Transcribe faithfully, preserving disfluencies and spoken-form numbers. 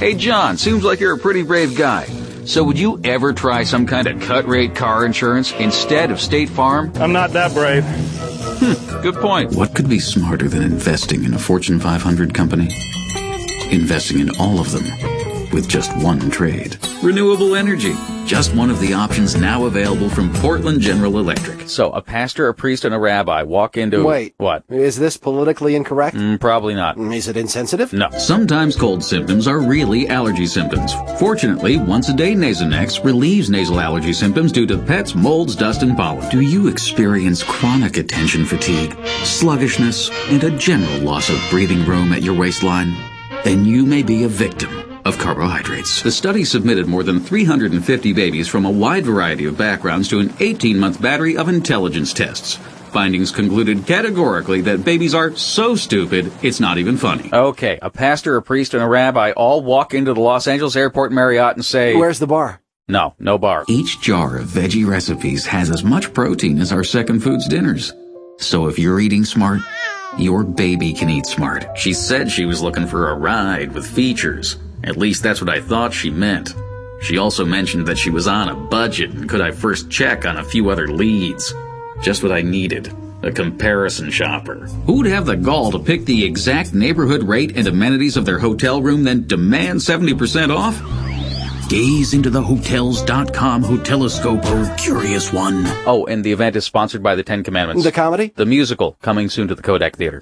Hey, John, seems like you're a pretty brave guy. So would you ever try some kind of cut-rate car insurance instead of State Farm? I'm not that brave. Hmm, good point. What could be smarter than investing in a Fortune five hundred company? Investing in all of them with just one trade. Renewable energy. Just one of the options now available from Portland General Electric. So a pastor, a priest, and a rabbi walk into... Wait. What? Is this politically incorrect? Mm, probably not. Is it insensitive? No. Sometimes cold symptoms are really allergy symptoms. Fortunately, once-a-day Nasonex relieves nasal allergy symptoms due to pets, molds, dust, and pollen. Do you experience chronic attention fatigue, sluggishness, and a general loss of breathing room at your waistline? Then you may be a victim of carbohydrates. The study submitted more than three hundred fifty babies from a wide variety of backgrounds to an eighteen-month battery of intelligence tests. Findings concluded categorically that babies are so stupid, it's not even funny. Okay, a pastor, a priest, and a rabbi all walk into the Los Angeles Airport Marriott and say... Where's the bar? No, no bar. Each jar of veggie recipes has as much protein as our Second Foods dinners. So if you're eating smart, your baby can eat smart. She said she was looking for a ride with features. At least that's what I thought she meant. She also mentioned that she was on a budget and could I first check on a few other leads. Just what I needed. A comparison shopper. Who'd have the gall to pick the exact neighborhood rate and amenities of their hotel room, then demand seventy percent off? Gaze into the Hotels dot com hoteloscope, oh curious one. Oh, and the event is sponsored by the Ten Commandments. The comedy? The musical, coming soon to the Kodak Theater.